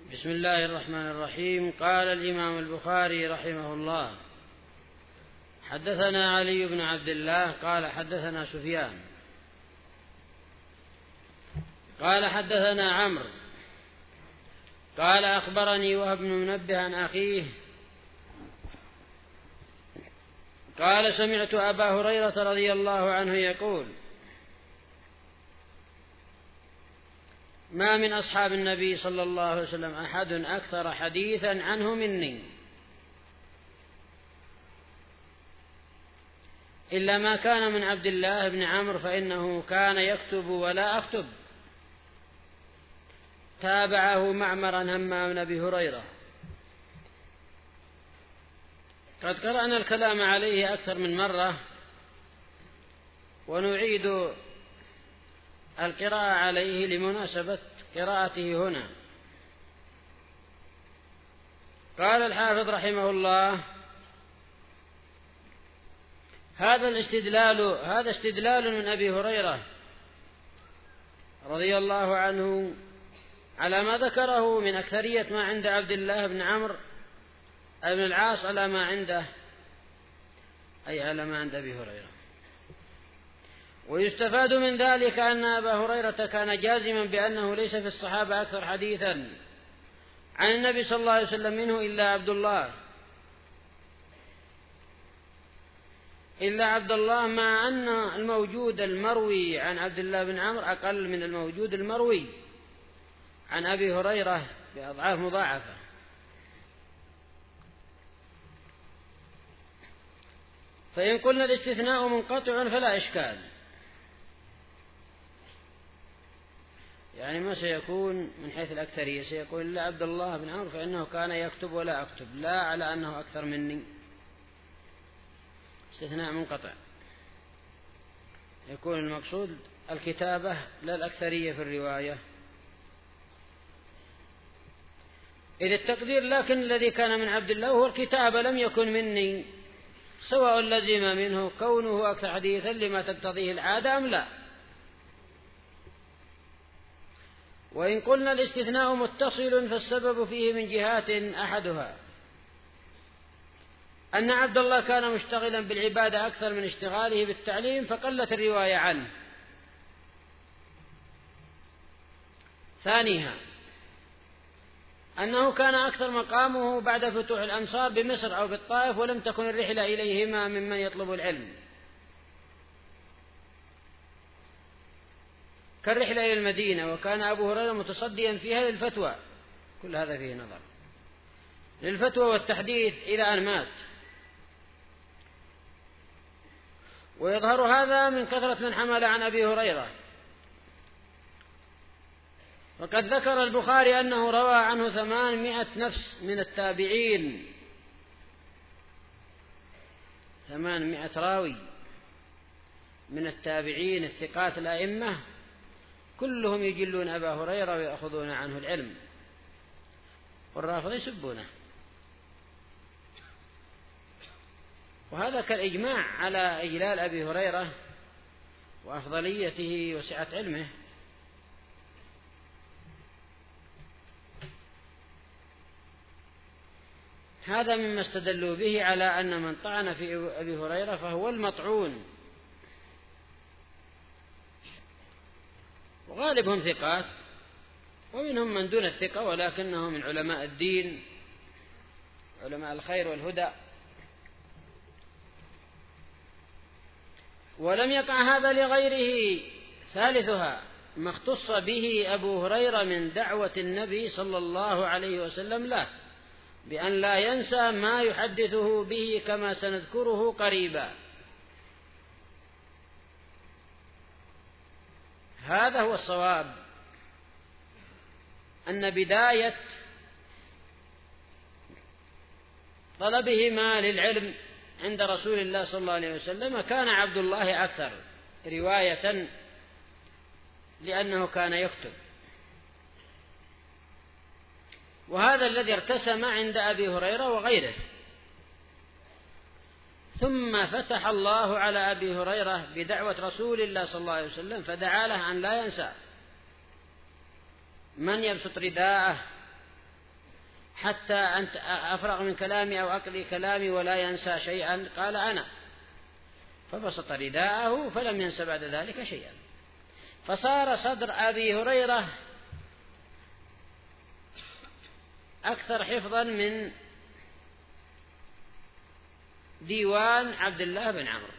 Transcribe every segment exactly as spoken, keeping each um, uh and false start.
بسم الله الرحمن الرحيم. قال الإمام البخاري رحمه الله: حدثنا علي بن عبد الله قال حدثنا سفيان قال حدثنا عمرو قال أخبرني وهب بن منبه عن أخيه قال: سمعت أبا هريرة رضي الله عنه يقول: ما من أصحاب النبي صلى الله عليه وسلم أحد أكثر حديثا عنه مني، إلا ما كان من عبد الله بن عمرو فإنه كان يكتب ولا أكتب. تابعه معمر همام بن أبي هريرة. قد قرأنا الكلام عليه أكثر من مرة، ونعيد القراءة عليه لمناسبة قراءته هنا. قال الحافظ رحمه الله: هذا الاستدلال هذا استدلال من أبي هريرة رضي الله عنه على ما ذكره من أكثرية ما عند عبد الله بن عمرو بن العاص على ما عنده، أي على ما عند أبي هريرة. ويستفاد من ذلك أن أبا هريرة كان جازما بأنه ليس في الصحابة أكثر حديثا عن النبي صلى الله عليه وسلم منه إلا عبد الله إلا عبد الله مع أن الموجود المروي عن عبد الله بن عمرو أقل من الموجود المروي عن أبي هريرة بأضعاف مضاعفة. فإن قلنا الاستثناء منقطع فلا إشكال، يعني ما سيكون من حيث الأكثرية، سيكون إلا عبد الله بن عمرو فإنه كان يكتب ولا أكتب، لا على أنه أكثر مني. استثناء منقطع، يكون المقصود الكتابة لا الأكثرية في الرواية. إذ التقدير: لكن الذي كان من عبد الله هو الكتابة لم يكن مني، سواء لزم منه كونه أكثر حديثا لما تقتضيه العادة أم لا. وإن قلنا الاستثناء متصل فالسبب فيه من جهات: أحدها أن عبد الله كان مشتغلا بالعبادة أكثر من اشتغاله بالتعليم فقلت الرواية عنه. ثانيها أنه كان أكثر مقامه بعد فتوح الأمصار بمصر أو بالطائف، ولم تكن الرحلة إليهما ممن يطلب العلم كالرحلة إلى المدينة، وكان أبو هريرة متصديا فيها للفتوى. كل هذا فيه نظر للفتوى والتحديث إلى أن مات. ويظهر هذا من كثرة من حمل عن أبي هريرة، وقد ذكر البخاري أنه روى عنه ثمانمائة نفس من التابعين، ثمانمائة راوي من التابعين الثقات الأئمة كلهم يجلون أبا هريرة ويأخذون عنه العلم، والرافض يسبونه. وهذا كالإجماع على إجلال أبي هريرة وأفضليته وسعة علمه. هذا مما استدلوا به على أن من طعن في أبي هريرة فهو المطعون، وغالبهم ثقات، ومنهم من دون الثقة ولكنه من علماء الدين علماء الخير والهدى. ولم يقع هذا لغيره. ثالثها ما اختص به أبو هريرة من دعوة النبي صلى الله عليه وسلم له بأن لا ينسى ما يحدثه به كما سنذكره قريبا. هذا هو الصواب، أن بداية طلبهما للعلم عند رسول الله صلى الله عليه وسلم كان عبد الله أكثر رواية لأنه كان يكتب، وهذا الذي ارتسم عند أبي هريرة وغيره. ثم فتح الله على أبي هريرة بدعوة رسول الله صلى الله عليه وسلم فدعا له أن لا ينسى من يبسط رداءه حتى أنت أفرغ من كلامي أو أقضي كلامي ولا ينسى شيئا؟ قال أنا. فبسط رداءه فلم ينس بعد ذلك شيئا. فصار صدر أبي هريرة أكثر حفظا من ديوان عبد الله بن عمرو.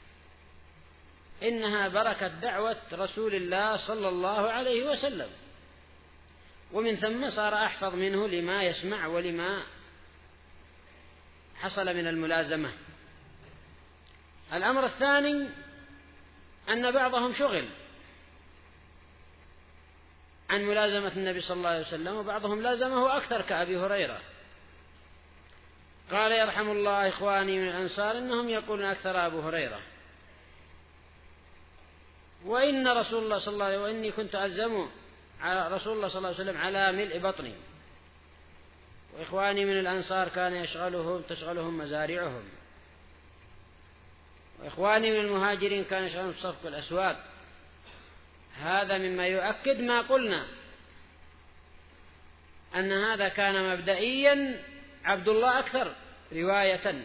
إنها بركة دعوة رسول الله صلى الله عليه وسلم، ومن ثم صار أحفظ منه لما يسمع ولما حصل من الملازمة. الأمر الثاني أن بعضهم شغل عن ملازمة النبي صلى الله عليه وسلم، وبعضهم لازمه أكثر كأبي هريرة. قال يرحم الله إخواني من الأنصار إنهم يقولون أكثر أبو هريرة، وإن رسول الله صلى الله عليه وسلم وإني كنت ألزم على رسول الله صلى الله عليه وسلم على ملء بطني، وإخواني من الأنصار كان يشغلهم تشغلهم مزارعهم، وإخواني من المهاجرين كان يشغلهم صفق الأسواق. هذا مما يؤكد ما قلنا أن هذا كان مبدئيا عبد الله أكثر رواية،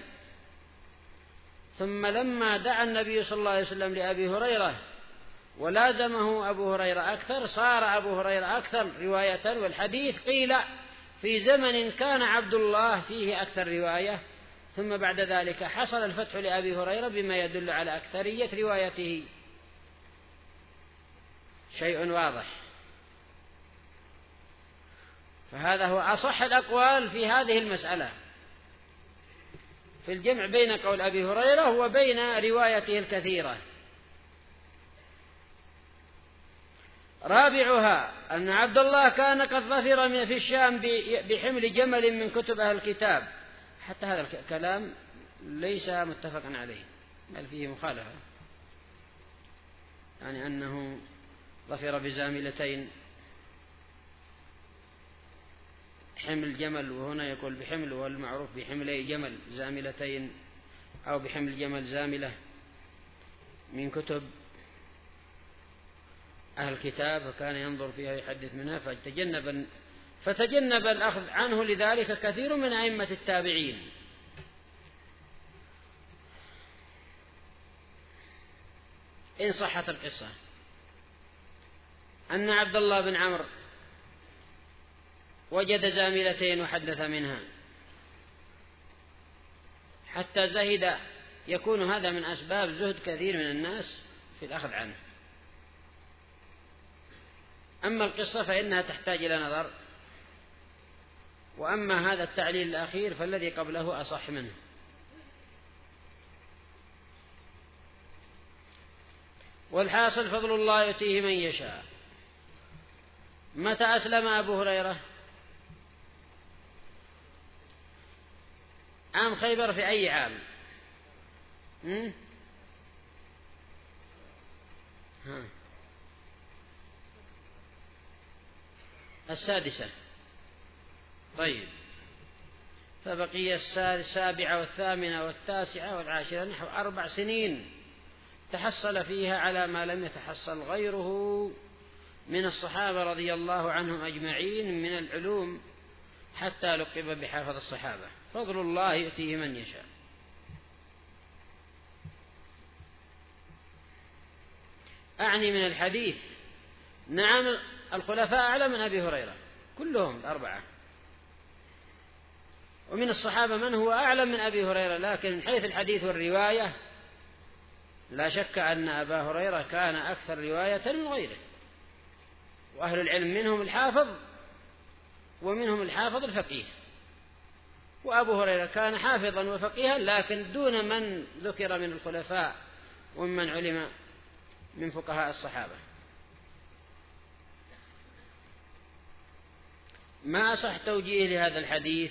ثم لما دعا النبي صلى الله عليه وسلم لأبي هريرة ولازمه أبو هريرة أكثر صار أبو هريرة أكثر رواية. والحديث قيل في زمن كان عبد الله فيه أكثر رواية، ثم بعد ذلك حصل الفتح لأبي هريرة بما يدل على أكثرية روايته. شيء واضح. فهذا هو أصح الأقوال في هذه المسألة في الجمع بين قول أبي هريرة وبين روايته الكثيرة. رابعها أن عبد الله كان قد ظفر في الشام بحمل جمل من كتب أهل الكتاب. حتى هذا الكلام ليس متفقا عليه، بل فيه مخالفة، يعني أنه ظفر بزاملتين حمل جمل، وهنا يقول بحمل، والمعروف بحملي جمل زاملتين أو بحمل جمل زاملة من كتب أهل الكتاب، فكان ينظر فيها يحدث منها فتجنب فتجنب الأخذ عنه لذلك كثير من أئمة التابعين. إن صحت القصة أن عبد الله بن عمرو وجد زاملتين وحدث منها حتى زهد، يكون هذا من أسباب زهد كثير من الناس في الأخذ عنه. أما القصة فإنها تحتاج إلى نظر، وأما هذا التعليل الأخير فالذي قبله أصح منه. والحاصل فضل الله يؤتيه من يشاء. متى أسلم أبو هريرة؟ عام خيبر. في أي عام؟ ها؟ السادسة. طيب، فبقي السابعة والثامنة والتاسعة والعاشرة، نحو أربع سنين تحصل فيها على ما لم يتحصل غيره من الصحابة رضي الله عنهم أجمعين من العلوم، حتى لقب بحافظ الصحابة. فضل الله يؤتيه من يشاء. أعني من الحديث، نعم الخلفاء أعلى من أبي هريرة كلهم الأربعة، ومن الصحابة من هو أعلم من أبي هريرة، لكن من حيث الحديث والرواية لا شك أن أبا هريرة كان أكثر رواية من غيره. وأهل العلم منهم الحافظ ومنهم الحافظ الفقيه، وأبو هريرة كان حافظا وفقيها لكن دون من ذكر من الخلفاء ومن علم من فقهاء الصحابة. ما أصح توجيه لهذا الحديث؟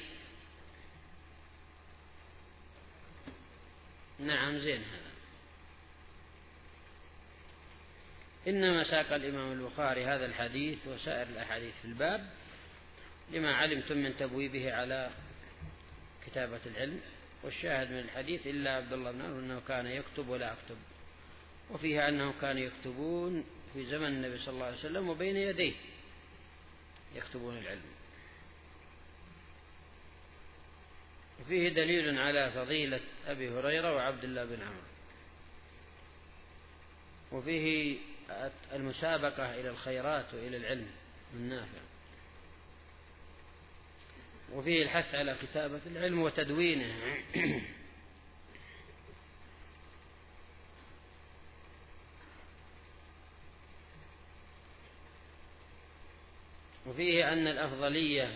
نعم زين هذا. إنما ساق الإمام البخاري هذا الحديث وسائر الأحاديث في الباب لما علمتم من تبويبه على كتابة العلم. والشاهد من الحديث إلا عبد الله بن عمرو أنه كان يكتب ولا أكتب، وفيها أنهم كانوا يكتبون في زمن النبي صلى الله عليه وسلم وبين يديه يكتبون العلم. وفيه دليل على فضيلة أبي هريرة وعبد الله بن عمرو، وفيه المسابقة إلى الخيرات وإلى العلم النافع، وفيه الحث على كتابة العلم وتدوينه، وفيه أن الأفضلية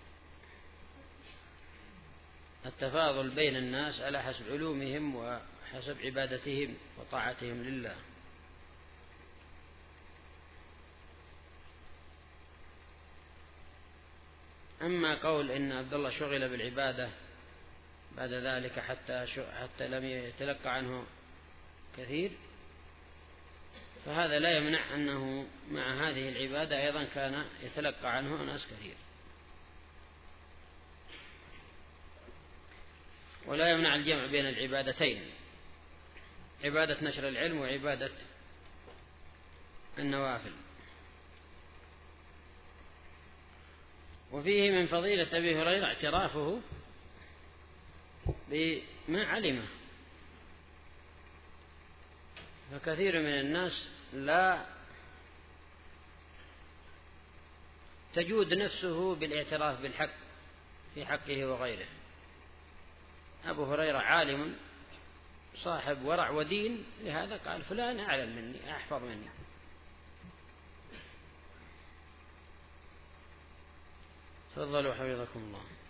التفاضل بين الناس على حسب علومهم وحسب عبادتهم وطاعتهم لله. أما قول إن عبد الله شغل بالعبادة بعد ذلك حتى حتى لم يتلقى عنه كثير، فهذا لا يمنع أنه مع هذه العبادة أيضا كان يتلقى عنه ناس كثير، ولا يمنع الجمع بين العبادتين، عبادة نشر العلم وعبادة النوافل. وفيه من فضيلة أبي هريرة اعترافه بما علمه، فكثير من الناس لا تجود نفسه بالاعتراف بالحق في حقه وغيره. أبو هريرة عالم صاحب ورع ودين، لهذا قال فلان أعلم مني أحفظ مني. تفضلوا حفظكم الله.